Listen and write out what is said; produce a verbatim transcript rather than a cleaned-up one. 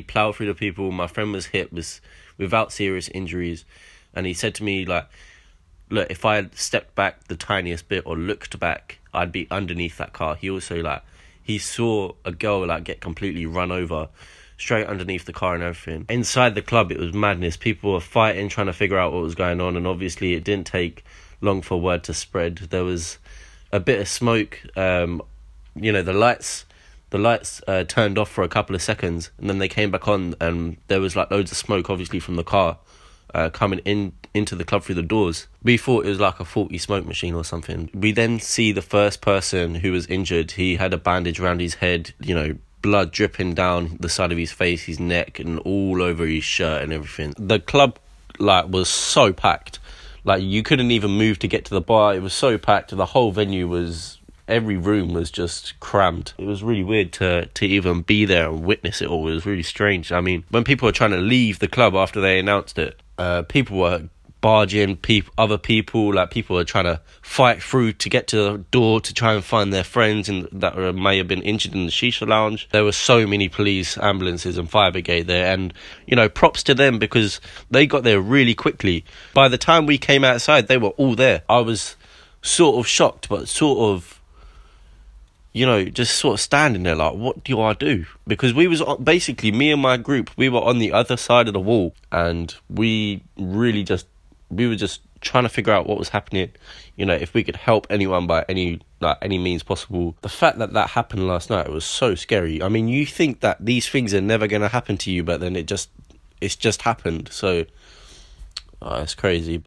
ploughed through the people. My friend was hit, was without serious injuries. And he said to me, like, look, if I had stepped back the tiniest bit or looked back, I'd be underneath that car. He also, like, he saw a girl, like, get completely run over straight underneath the car and everything. Inside the club, it was madness. People were fighting, trying to figure out what was going on. And obviously, it didn't take long for word to spread. There was a bit of smoke. Um, you know, the lights... The lights uh, turned off for a couple of seconds, and then they came back on, and there was like loads of smoke, obviously from the car, uh, coming in into the club through the doors. We thought it was like a faulty smoke machine or something. We then see the first person who was injured. He had a bandage around his head, you know, blood dripping down the side of his face, his neck, and all over his shirt and everything. The club like was so packed, like you couldn't even move to get to the bar. It was so packed. The whole venue was. Every room was just crammed. It was really weird to to even be there and witness it all. It was really strange. I mean, when people were trying to leave the club after they announced it, uh, people were barging peop- other people. Like, people were trying to fight through to get to the door to try and find their friends and that were, may have been injured in the shisha lounge. There were so many police, ambulances and fire brigade there. And, you know, props to them because they got there really quickly. By the time we came outside, they were all there. I was sort of shocked, but sort of, you know, just sort of standing there like, what do I do? Because we was on, basically, me and my group, we were on the other side of the wall, and we really just, we were just trying to figure out what was happening, you know, if we could help anyone by any, like, any means possible. The fact that that happened last night was so scary. I mean, you think that these things are never going to happen to you, but then it just, it's just happened. So, oh, it's crazy.